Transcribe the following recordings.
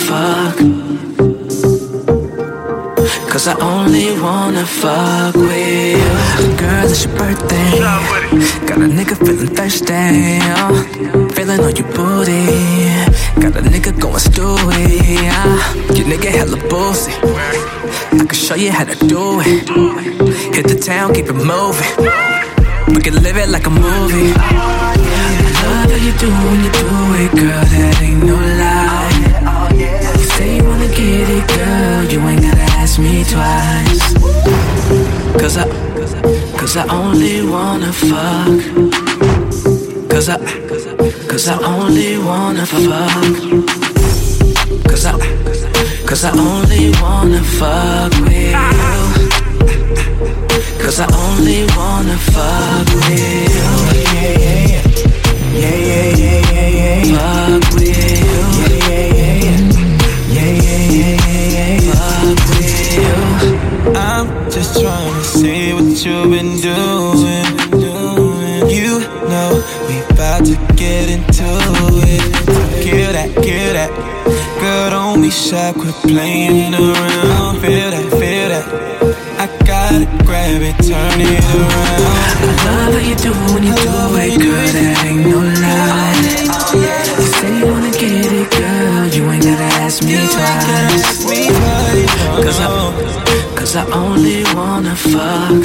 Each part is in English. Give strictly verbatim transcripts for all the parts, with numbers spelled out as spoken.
fuck. Cause I only wanna fuck with you. Girl, it's your birthday. Got a nigga feeling thirsty, oh. Feeling on your booty. Got a nigga going stewy, yeah. Your nigga hella boozy. I can show you how to do it. Hit the town, keep it moving. We can live it like a movie. I love how you do when you do it, girl, that ain't no lie. You say you wanna get it, girl, you ain't gotta ask me twice. Cause I, cause I only wanna fuck. Cause I, cause I only wanna fuck. Cause I, cause I only wanna fuck with you. Cause I only wanna fuck with you. Yeah, yeah, yeah. Yeah, yeah, yeah, yeah, yeah. Fuck with you. Yeah, yeah, yeah, yeah. Yeah, yeah, yeah, yeah, yeah. Fuck with you. I'm just trying to see what you've been doing, doing. You know we about to get into it. Kill that, kill that. Girl, don't be shy, quit playing around. Feel that, feel that. I gotta grab it, turn it around. I love how you do when you do it, girl, that ain't no lie. You say you wanna get it, girl, you ain't gotta ask me twice. Cause I, cause I only wanna fuck.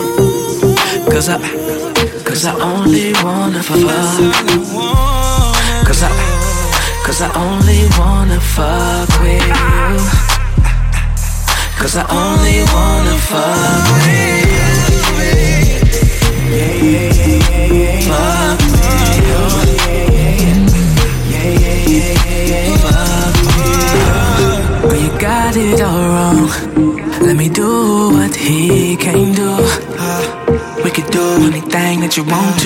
Cause I, cause I only wanna fuck. Cause I, cause I only wanna fuck with you. Cause I only wanna fuck with you. Yeah, yeah, yeah, yeah, yeah. Fuck with you. Yeah, yeah, yeah, yeah, yeah. Fuck with you. But you got it all wrong. Let me do what he can't do. We could do anything that you want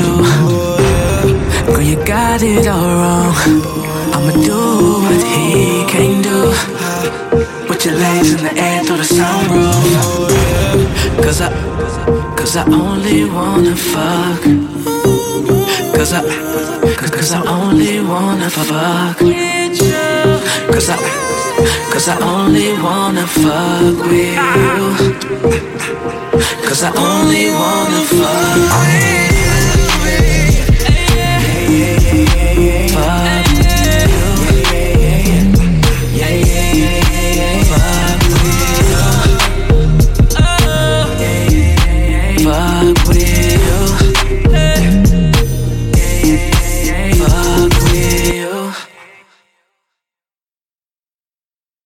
to. Girl, you got it all wrong. I'ma do what he can't do. Put your legs in the air through the sunroof. Cause I, cause I only wanna fuck. Cause I, cause I only wanna fuck. Cause I, cause I only wanna fuck with you. Cause I only wanna fuck with you.